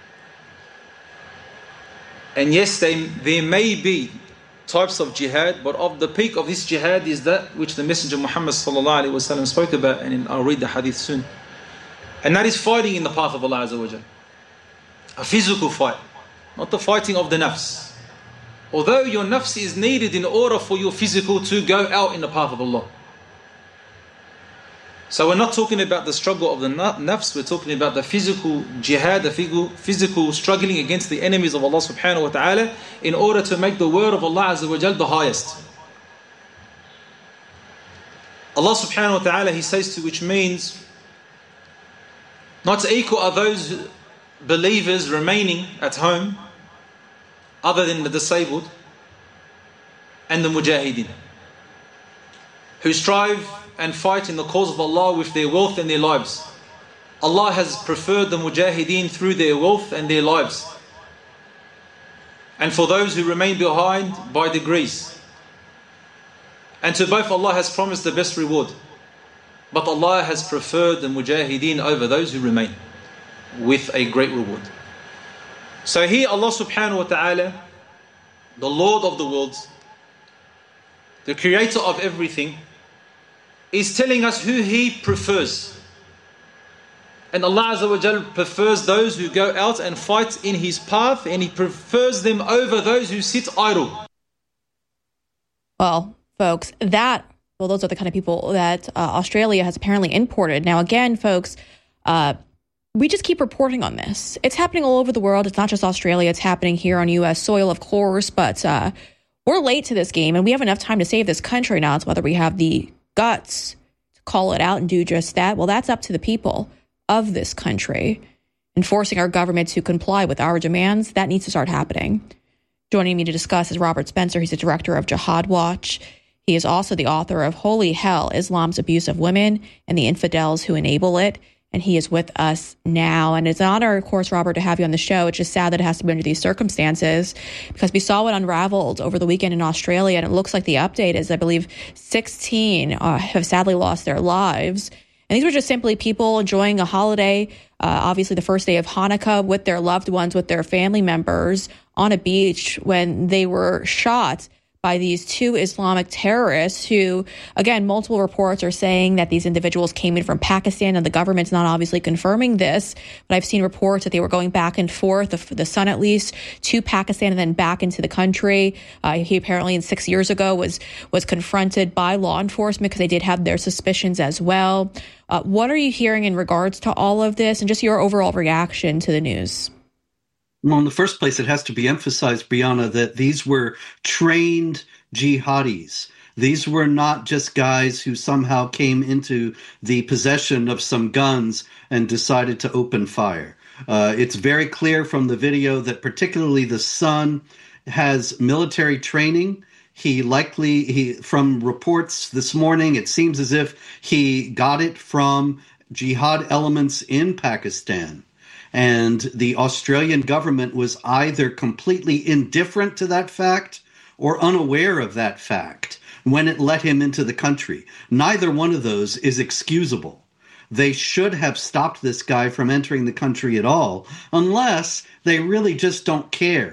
And yes, there may be types of jihad, but of the peak of this jihad is that which the Messenger Muhammad ﷺ spoke about, and I'll read the hadith soon. And that is fighting in the path of Allah Azza wa Jal. A physical fight, not the fighting of the nafs. Although your nafs is needed in order for your physical to go out in the path of Allah. So we're not talking about the struggle of the nafs, we're talking about the physical jihad, the physical struggling against the enemies of Allah subhanahu wa ta'ala in order to make the word of Allah Azza wa Jal the highest. Allah subhanahu wa ta'ala, He says to, which means not equal are those believers remaining at home other than the disabled and the mujahideen who strive and fight in the cause of Allah with their wealth and their lives. Allah has preferred the mujahideen through their wealth and their lives. And for those who remain behind, by degrees. And to both Allah has promised the best reward. But Allah has preferred the mujahideen over those who remain with a great reward. So here Allah subhanahu wa ta'ala, the Lord of the worlds, the creator of everything, is telling us who He prefers. And Allah Azza wa Jal prefers those who go out and fight in His path, and He prefers them over those who sit idle. Well, folks, those are the kind of people that Australia has apparently imported. Now, again, folks, we just keep reporting on this. It's happening all over the world. It's not just Australia. It's happening here on U.S. soil, of course. But we're late to this game, and we have enough time to save this country now. It's whether we have the guts to call it out and do just that. Well, that's up to the people of this country. Enforcing our government to comply with our demands, that needs to start happening. Joining me to discuss is Robert Spencer. He's the director of Jihad Watch. He is also the author of Holy Hell, Islam's Abuse of Women and the Infidels Who Enable It. And he is with us now. And it's an honor, of course, Robert, to have you on the show. It's just sad that it has to be under these circumstances because we saw what unraveled over the weekend in Australia. And it looks like the update is, I believe, 16 have sadly lost their lives. And these were just simply people enjoying a holiday, obviously the first day of Hanukkah, with their loved ones, with their family members on a beach when they were shot by these two Islamic terrorists who, again, multiple reports are saying that these individuals came in from Pakistan, and the government's not obviously confirming this, but I've seen reports that they were going back and forth, the son at least, to Pakistan and then back into the country. He apparently 6 years ago was confronted by law enforcement because they did have their suspicions as well. What are you hearing in regards to all of this and just your overall reaction to the news? Well, in the first place, it has to be emphasized, Brianna, that these were trained jihadis. These were not just guys who somehow came into the possession of some guns and decided to open fire. It's very clear from the video that particularly the son has military training. From reports this morning, it seems as if he got it from jihad elements in Pakistan. And the Australian government was either completely indifferent to that fact or unaware of that fact when it let him into the country. Neither one of those is excusable. They should have stopped this guy from entering the country at all, unless they really just don't care.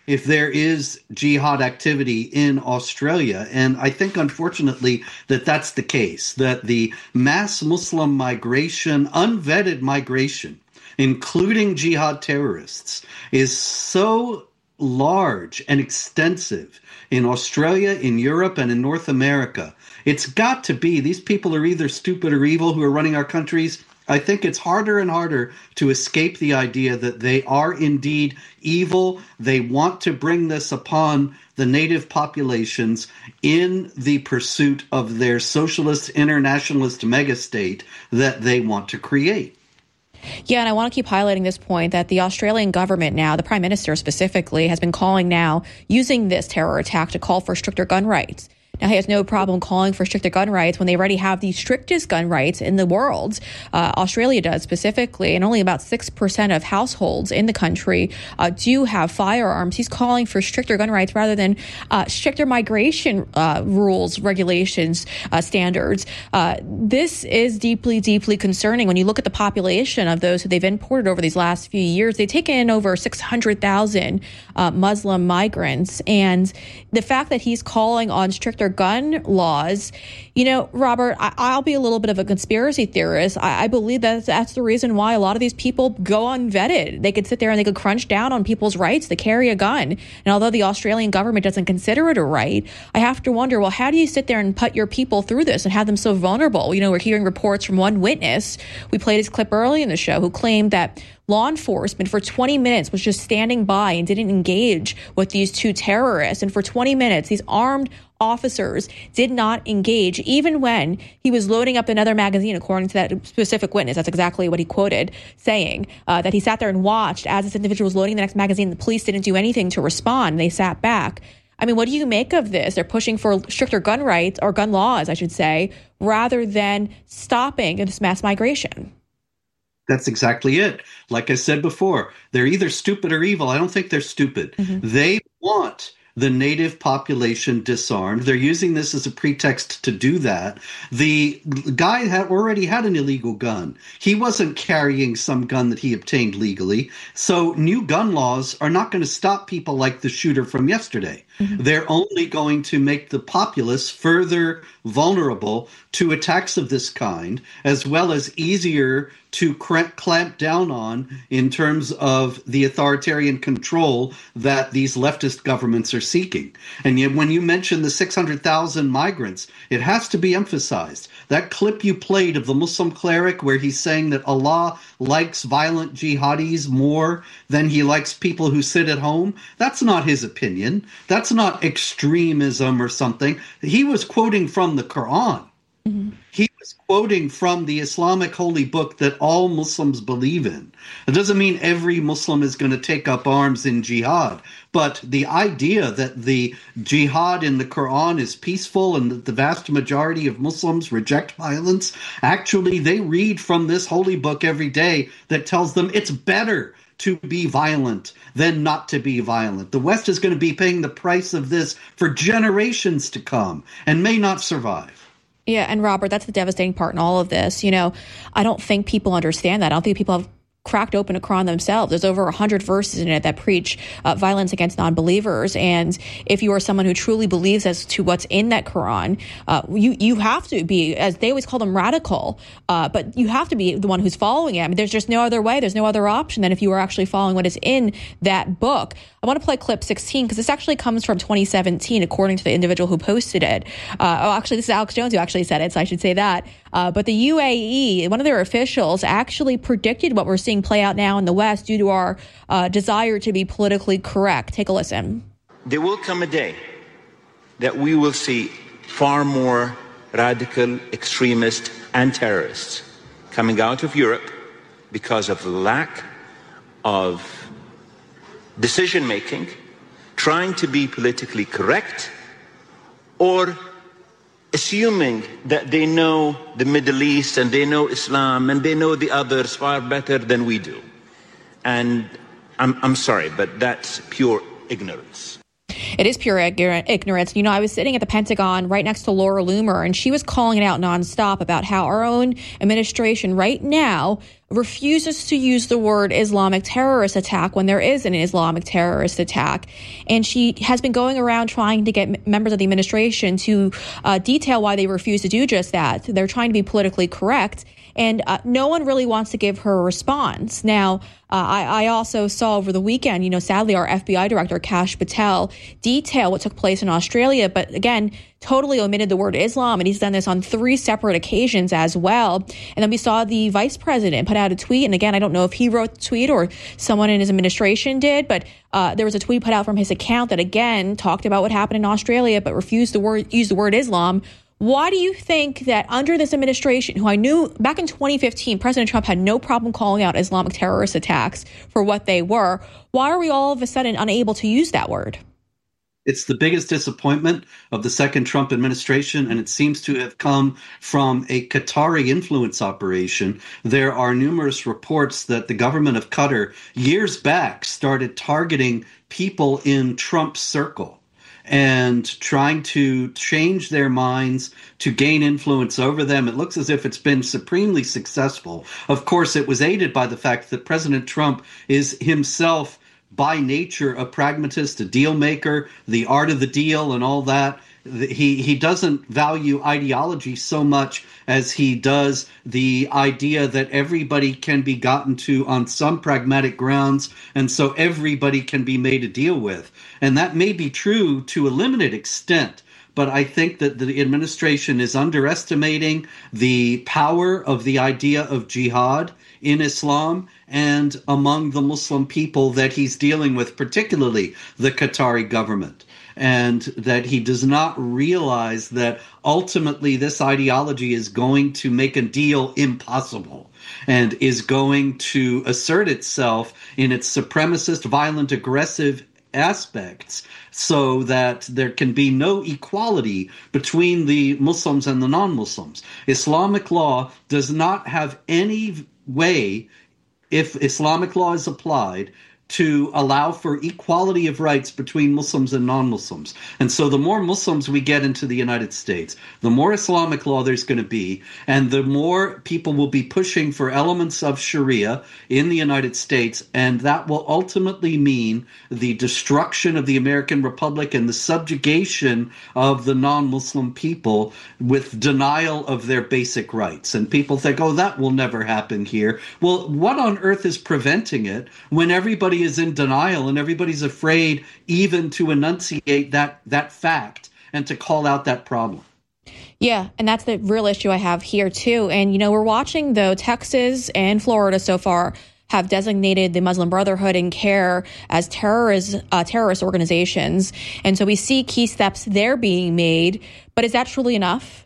if there is jihad activity in Australia. And I think, unfortunately, that's the case, that the mass Muslim migration, unvetted migration, including jihad terrorists, is so large and extensive in Australia, in Europe, and in North America. It's got to be, these people are either stupid or evil who are running our countries. I think it's harder and harder to escape the idea that they are indeed evil. They want to bring this upon the native populations in the pursuit of their socialist, internationalist megastate that they want to create. Yeah, and I want to keep highlighting this point that the Australian government now, the Prime Minister specifically, has been calling now, using this terror attack to call for stricter gun rights. Now, he has no problem calling for stricter gun rights when they already have the strictest gun rights in the world. Australia does specifically, and only about 6% of households in the country do have firearms. He's calling for stricter gun rights rather than stricter migration rules, regulations, standards. This is deeply, deeply concerning. When you look at the population of those who they've imported over these last few years, they've taken in over 600,000 Muslim migrants. And the fact that he's calling on stricter gun laws, Robert, I'll be a little bit of a conspiracy theorist. I believe that's the reason why a lot of these people go unvetted. They could sit there and they could crunch down on people's rights to carry a gun. And although the Australian government doesn't consider it a right, I have to wonder, well, how do you sit there and put your people through this and have them so vulnerable? We're hearing reports from one witness. We played his clip early in the show who claimed that law enforcement for 20 minutes was just standing by and didn't engage with these two terrorists. And for 20 minutes, these armed officers did not engage, even when he was loading up another magazine, according to that specific witness. That's exactly what he quoted, saying that he sat there and watched as this individual was loading the next magazine. The police didn't do anything to respond. They sat back. I mean, what do you make of this? They're pushing for stricter gun rights, or gun laws, I should say, rather than stopping this mass migration. That's exactly it. Like I said before, they're either stupid or evil. I don't think they're stupid. Mm-hmm. They want the native population disarmed. They're using this as a pretext to do that. The guy already had an illegal gun. He wasn't carrying some gun that he obtained legally. So new gun laws are not going to stop people like the shooter from yesterday. Mm-hmm. They're only going to make the populace further vulnerable to attacks of this kind, as well as easier to clamp down on in terms of the authoritarian control that these leftist governments are seeking. And yet, when you mention the 600,000 migrants, it has to be emphasized. That clip you played of the Muslim cleric where he's saying that Allah likes violent jihadis more than he likes people who sit at home, that's not his opinion. That's not extremism or something. He was quoting from the Quran. Mm-hmm. He was quoting from the Islamic holy book that all Muslims believe in. It doesn't mean every Muslim is going to take up arms in jihad, but the idea that the jihad in the Quran is peaceful and that the vast majority of Muslims reject violence, actually they read from this holy book every day that tells them it's better to be violent than not to be violent. The West is going to be paying the price of this for generations to come and may not survive. Yeah, and Robert, that's the devastating part in all of this. I don't think people understand that. I don't think people have cracked open a Quran themselves. There's over 100 verses in it that preach violence against non-believers. And if you are someone who truly believes as to what's in that Quran, you have to be, as they always call them, radical. But you have to be the one who's following it. I mean, there's just no other way. There's no other option than if you are actually following what is in that book. I want to play clip 16 because this actually comes from 2017, according to the individual who posted it. Actually, this is Alex Jones who actually said it, so I should say that. But the UAE, one of their officials, actually predicted what we're seeing play out now in the West due to our desire to be politically correct. Take a listen. There will come a day that we will see far more radical extremists and terrorists coming out of Europe because of the lack of decision-making, trying to be politically correct, or assuming that they know the Middle East and they know Islam and they know the others far better than we do. And I'm sorry, but that's pure ignorance. It is pure ignorance. You know, I was sitting at the Pentagon right next to Laura Loomer, and she was calling it out nonstop about how our own administration right now refuses to use the word Islamic terrorist attack when there is an Islamic terrorist attack. And she has been going around trying to get members of the administration to detail why they refuse to do just that. They're trying to be politically correct. And no one really wants to give her a response. Now, I also saw over the weekend, you know, sadly, our FBI director, Kash Patel, detail what took place in Australia, but again, totally omitted the word Islam. And he's done this on 3 separate occasions as well. And then we saw the vice president put out a tweet. And again, I don't know if he wrote the tweet or someone in his administration did, but there was a tweet put out from his account that, again, talked about what happened in Australia, but refused to use the word Islam. Why do you think that under this administration, who I knew back in 2015, President Trump had no problem calling out Islamic terrorist attacks for what they were, why are we all of a sudden unable to use that word? It's the biggest disappointment of the second Trump administration, and it seems to have come from a Qatari influence operation. There are numerous reports that the government of Qatar years back started targeting people in Trump's circle and trying to change their minds to gain influence over them. It looks as if it's been supremely successful. Of course, it was aided by the fact that President Trump is himself by nature a pragmatist, a deal maker, the art of the deal and all that. He doesn't value ideology so much as he does the idea that everybody can be gotten to on some pragmatic grounds, and so everybody can be made a deal with. And that may be true to a limited extent, but I think that the administration is underestimating the power of the idea of jihad in Islam and among the Muslim people that he's dealing with, particularly the Qatari government. And that he does not realize that ultimately this ideology is going to make a deal impossible and is going to assert itself in its supremacist, violent, aggressive aspects so that there can be no equality between the Muslims and the non-Muslims. Islamic law does not have any way, if Islamic law is applied, to allow for equality of rights between Muslims and non-Muslims. And so the more Muslims we get into the United States, the more Islamic law there's going to be, and the more people will be pushing for elements of Sharia in the United States, and that will ultimately mean the destruction of the American Republic and the subjugation of the non-Muslim people with denial of their basic rights. And people think, oh, that will never happen here. Well, what on earth is preventing it when everybody is in denial and everybody's afraid even to enunciate that fact and to call out that problem? Yeah, and that's the real issue I have here too. And, you know, we're watching, though, Texas and Florida so far have designated the Muslim Brotherhood and CAIR as terrorist organizations. And so we see key steps there being made. But is that truly enough?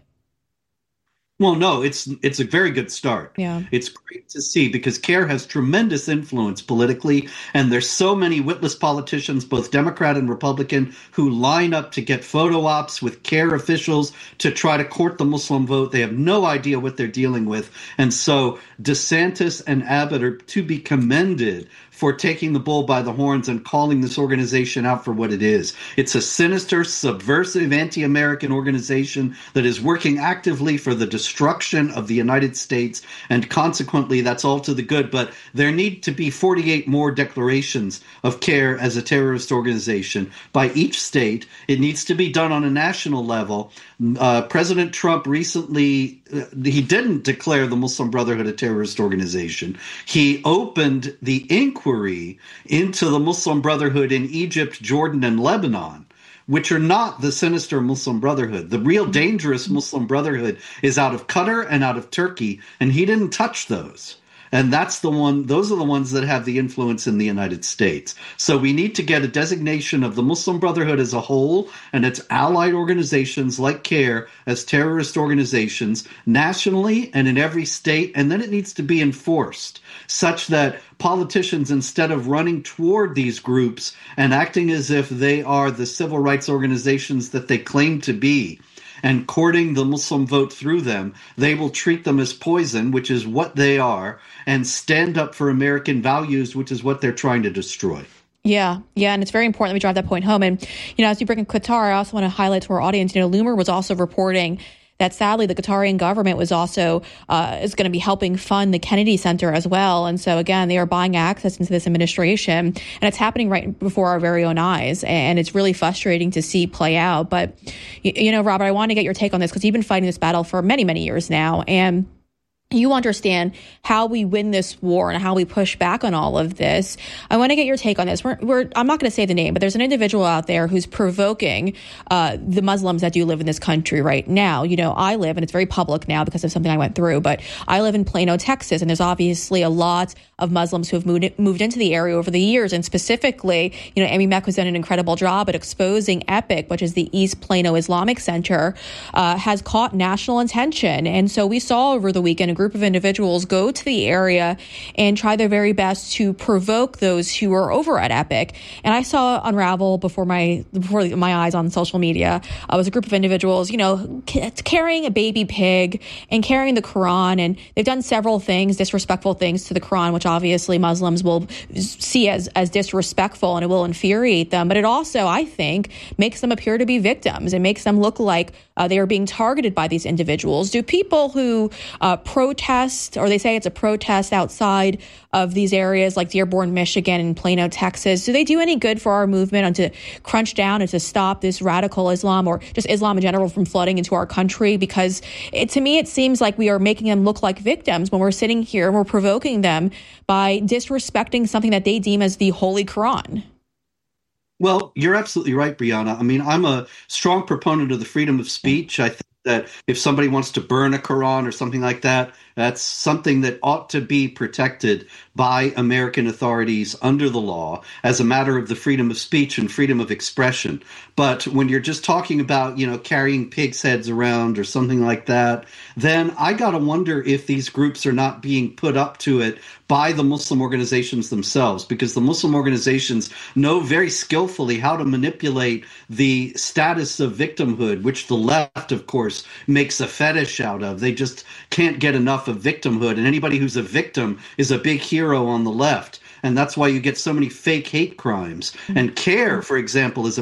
Well, no, it's a very good start. Yeah. It's great to see because CAIR has tremendous influence politically, and there's so many witless politicians, both Democrat and Republican, who line up to get photo ops with CAIR officials to try to court the Muslim vote. They have no idea what they're dealing with. And so DeSantis and Abbott are to be commended for taking the bull by the horns and calling this organization out for what it is. It's a sinister, subversive, anti-American organization that is working actively for the destruction of the United States, and consequently, that's all to the good. But there need to be 48 more declarations of CAIR as a terrorist organization by each state. It needs to be done on a national level. President Trump recently, he didn't declare the Muslim Brotherhood a terrorist organization. He opened the inquiry into the Muslim Brotherhood in Egypt, Jordan, and Lebanon, which are not the sinister Muslim Brotherhood. The real dangerous Muslim Brotherhood is out of Qatar and out of Turkey, and he didn't touch those. And those are the ones that have the influence in the United States. So we need to get a designation of the Muslim Brotherhood as a whole and its allied organizations like CAIR as terrorist organizations nationally and in every state. And then it needs to be enforced such that politicians, instead of running toward these groups and acting as if they are the civil rights organizations that they claim to be, and courting the Muslim vote through them, they will treat them as poison, which is what they are, and stand up for American values, which is what they're trying to destroy. Yeah, and it's very important that we drive that point home. And, as you bring in Qatar, I also want to highlight to our audience, Loomer was also reporting that sadly the Qatarian government was also is going to be helping fund the Kennedy Center as well. And so, again, they are buying access into this administration, and it's happening right before our very own eyes. And it's really frustrating to see play out. But, Robert, I want to get your take on this because you've been fighting this battle for many, many years now. And you understand how we win this war and how we push back on all of this. I want to get your take on this. I'm not going to say the name, but there's an individual out there who's provoking the Muslims that do live in this country right now. I live, and it's very public now because of something I went through, but I live in Plano, Texas, and there's obviously a lot of Muslims who have moved into the area over the years. And specifically, Amy Mek has done an incredible job at exposing EPIC, which is the East Plano Islamic Center, has caught national attention. And so we saw over the weekend group of individuals go to the area and try their very best to provoke those who are over at EPIC. And I saw unravel before my eyes on social media. It was a group of individuals, carrying a baby pig and carrying the Quran. And they've done several things, disrespectful things to the Quran, which obviously Muslims will see as disrespectful, and it will infuriate them. But it also, I think, makes them appear to be victims. It makes them look like they are being targeted by these individuals. Do people who protest, or they say it's a protest outside of these areas like Dearborn, Michigan, and Plano, Texas, do they do any good for our movement and to crunch down and to stop this radical Islam, or just Islam in general, from flooding into our country? Because to me, it seems like we are making them look like victims when we're sitting here and we're provoking them by disrespecting something that they deem as the Holy Quran. Well, you're absolutely right, Brianna. I mean, I'm a strong proponent of the freedom of speech. I think that if somebody wants to burn a Quran or something like that, that's something that ought to be protected by American authorities under the law as a matter of the freedom of speech and freedom of expression. But when you're just talking about, carrying pigs' heads around or something like that, then I got to wonder if these groups are not being put up to it by the Muslim organizations themselves, because the Muslim organizations know very skillfully how to manipulate the status of victimhood, which the left, of course, makes a fetish out of. They just can't get enough of victimhood, and anybody who's a victim is a big hero on the left. And that's why you get so many fake hate crimes. And CARE, for example, is a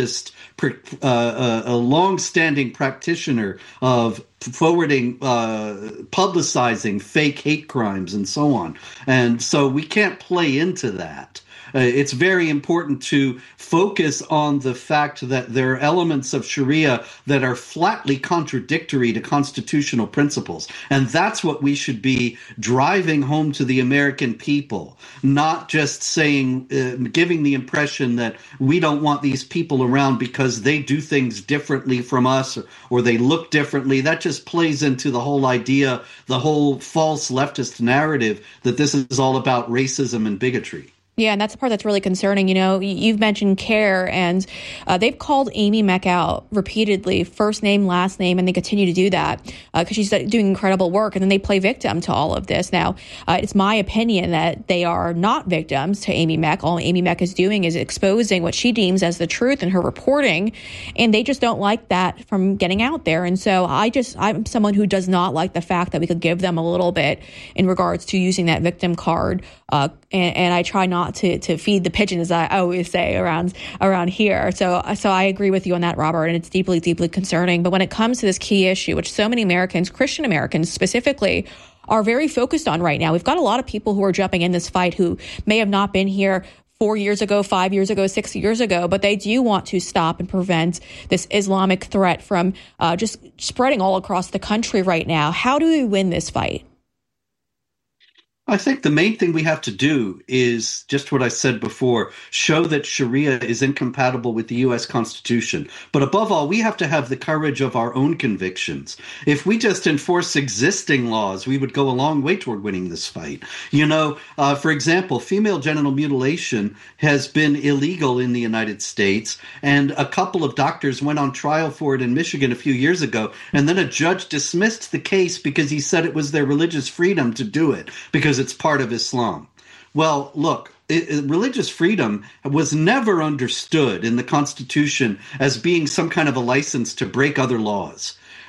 long-standing practitioner of forwarding, publicizing fake hate crimes and so on. And so we can't play into that. It's very important to focus on the fact that there are elements of Sharia that are flatly contradictory to constitutional principles. And that's what we should be driving home to the American people, not just saying, giving the impression that we don't want these people around because they do things differently from us or they look differently. That just plays into the whole idea, the whole false leftist narrative that this is all about racism and bigotry. Yeah, and that's the part that's really concerning. You've mentioned CARE, and they've called Amy Mek out repeatedly, first name, last name, and they continue to do that because she's doing incredible work, and then they play victim to all of this. Now, it's my opinion that they are not victims to Amy Mek. All Amy Mek is doing is exposing what she deems as the truth in her reporting, and they just don't like that from getting out there. And so I'm someone who does not like the fact that we could give them a little bit in regards to using that victim card, and I try not to feed the pigeons, as I always say around here. So I agree with you on that, Robert, and it's deeply, deeply concerning. But when it comes to this key issue, which so many Americans, Christian Americans specifically, are very focused on right now, we've got a lot of people who are jumping in this fight who may have not been here 4 years ago, 5 years ago, 6 years ago, but they do want to stop and prevent this Islamic threat from just spreading all across the country right now. How do we win this fight? I think the main thing we have to do is just what I said before, show that Sharia is incompatible with the U.S. Constitution. But above all, we have to have the courage of our own convictions. If we just enforce existing laws, we would go a long way toward winning this fight. For example, female genital mutilation has been illegal in the United States, and a couple of doctors went on trial for it in Michigan a few years ago, and then a judge dismissed the case because he said it was their religious freedom to do it, because it's part of Islam. Well, look, religious freedom was never understood in the Constitution as being some kind of a license to break other laws.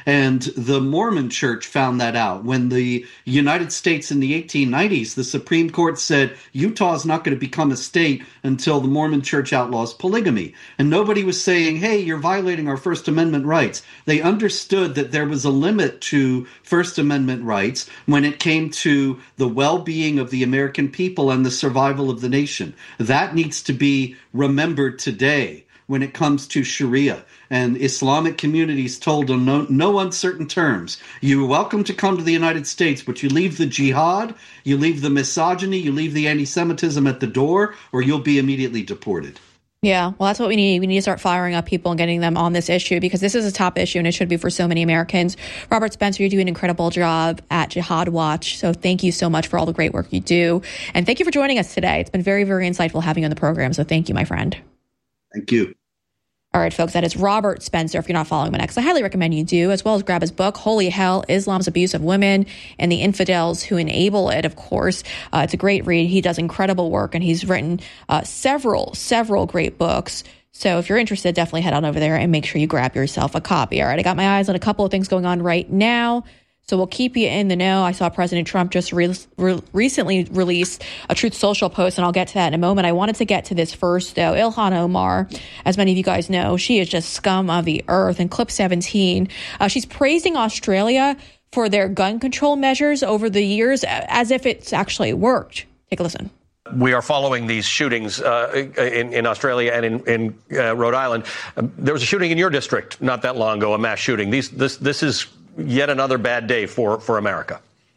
And the Mormon Church found that out. When the United States in the 1890s, the Supreme Court said Utah is not going to become a state until the Mormon Church outlaws polygamy. And nobody was saying, hey, you're violating our First Amendment rights. They understood that there was a limit to First Amendment rights when it came to the well-being of the American people and the survival of the nation. That needs to be remembered today when it comes to Sharia. And Islamic communities told in no uncertain terms, you're welcome to come to the United States, but you leave the jihad, you leave the misogyny, you leave the anti-Semitism at the door, or you'll be immediately deported. Yeah, well, that's what we need. We need to start firing up people and getting them on this issue, because this is a top issue and it should be for so many Americans. Robert Spencer, you're doing an incredible job at Jihad Watch. So thank you so much for all the great work you do. And thank you for joining us today. It's been very, very insightful having you on the program. So thank you, my friend. Thank you. All right, folks, that is Robert Spencer. If you're not following him next, I highly recommend you do, as well as grab his book, Holy Hell, Islam's Abuse of Women and the Infidels Who Enable It, of course. It's a great read. He does incredible work, and he's written several great books. So if you're interested, definitely head on over there and make sure you grab yourself a copy. All right, I got my eyes on a couple of things going on right now, so we'll keep you in the know. I saw President Trump just recently released a Truth Social post, and I'll get to that in a moment. I wanted to get to this first, though. Ilhan Omar, as many of you guys know, she is just scum of the earth. In clip 17, she's praising Australia for their gun control measures over the years as if it's actually worked. Take a listen. We are following these shootings in Australia and in Rhode Island. There was a shooting in your district not that long ago, a mass shooting. This is yet another bad day for America.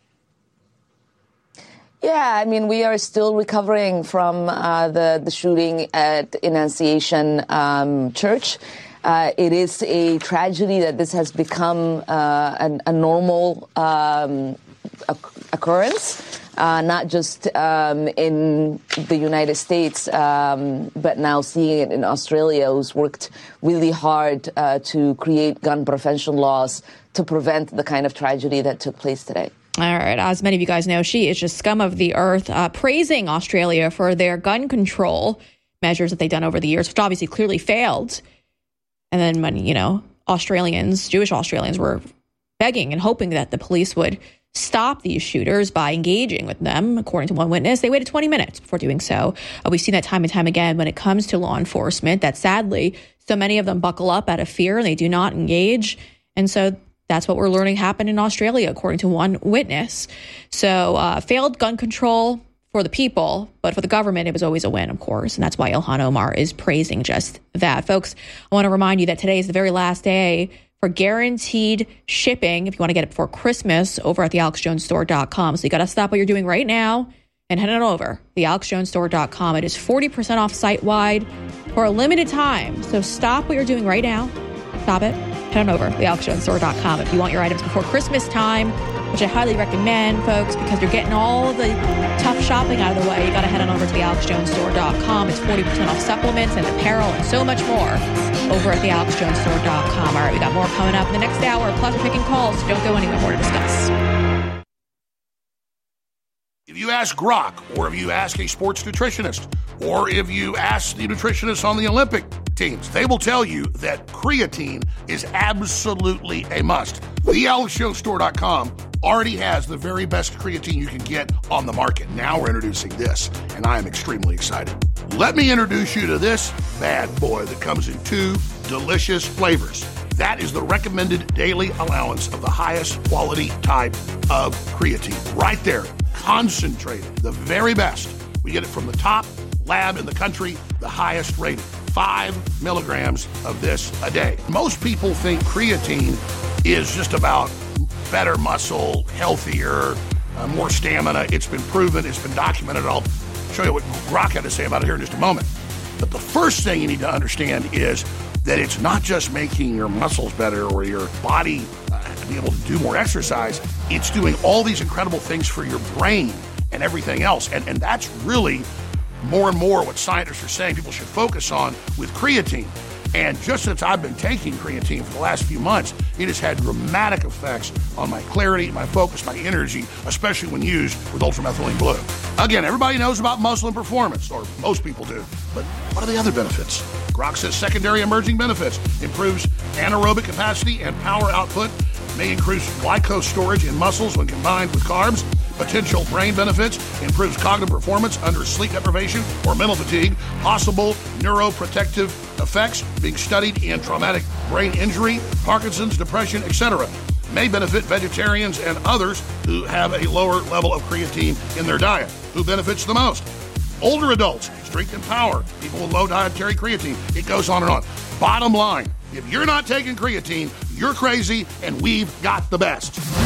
Yeah, I mean, we are still recovering from the shooting at Annunciation Church. It is a tragedy that this has become a normal occurrence, not just in the United States, but now seeing it in Australia, who's worked really hard to create gun prevention laws to prevent the kind of tragedy that took place today. All right. As many of you guys know, she is just scum of the earth, praising Australia for their gun control measures that they've done over the years, which obviously clearly failed. And then when, Australians, Jewish Australians, were begging and hoping that the police would stop these shooters by engaging with them. According to one witness, they waited 20 minutes before doing so. We've seen that time and time again when it comes to law enforcement, that sadly, so many of them buckle up out of fear and they do not engage. And so that's what we're learning happened in Australia, according to one witness. So failed gun control for the people, but for the government, it was always a win, of course. And that's why Ilhan Omar is praising just that. Folks, I want to remind you that today is the very last day for guaranteed shipping if you want to get it before Christmas over at thealexjonesstore.com. So you got to stop what you're doing right now and head on over thealexjonesstore.com. It is 40% off site-wide for a limited time. So stop what you're doing right now. Stop it. Head on over thealexjonesstore.com if you want your items before Christmas time, which I highly recommend, folks, because you're getting all the tough shopping out of the way. You got to head on over to thealexjonesstore.com. It's 40% off supplements and apparel and so much more over at thealexjonesstore.com. All right, we got more coming up in the next hour. Plus, we're taking calls, so don't go anywhere. More to discuss. If you ask Grok, or if you ask a sports nutritionist, or if you ask the nutritionists on the Olympic teams, they will tell you that creatine is absolutely a must. TheAlexJonesStore.com already has the very best creatine you can get on the market. Now we're introducing this, and I am extremely excited. Let me introduce you to this bad boy that comes in 2 delicious flavors. That is the recommended daily allowance of the highest quality type of creatine. Right there, concentrated, the very best. We get it from the top lab in the country, the highest rated. 5 milligrams of this a day. Most people think creatine is just about better muscle, healthier, more stamina. It's been proven, it's been documented. I'll show you what Grok had to say about it here in just a moment. But the first thing you need to understand is that it's not just making your muscles better or your body be able to do more exercise. It's doing all these incredible things for your brain and everything else. And that's really more and more what scientists are saying people should focus on with creatine. And just since I've been taking creatine for the last few months, it has had dramatic effects on my clarity, my focus, my energy, especially when used with ultramethylene blue. Again, everybody knows about muscle and performance, or most people do. But what are the other benefits? Grok says secondary emerging benefits: improves anaerobic capacity and power output, may increase glycose storage in muscles when combined with carbs. Potential brain benefits: improves cognitive performance under sleep deprivation or mental fatigue. Possible neuroprotective effects being studied in traumatic brain injury, Parkinson's, depression, etc. May benefit vegetarians and others who have a lower level of creatine in their diet. Who benefits the most? Older adults, strength and power, people with low dietary creatine. It goes on and on. Bottom line, if you're not taking creatine, you're crazy, and we've got the best.